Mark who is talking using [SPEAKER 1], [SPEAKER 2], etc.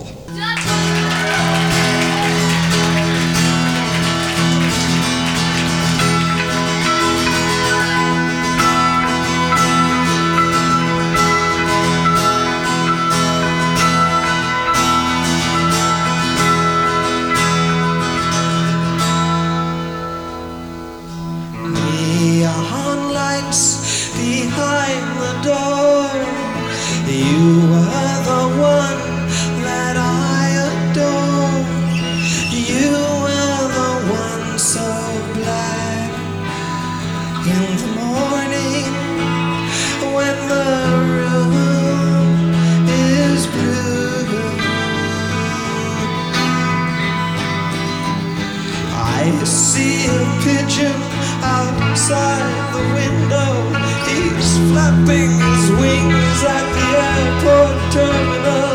[SPEAKER 1] Neon lights behind the door. You are the one that I adore. You are the one so black in the morning when the room is blue. I see a pigeon outside the window. He's flapping his wings at the airport terminal.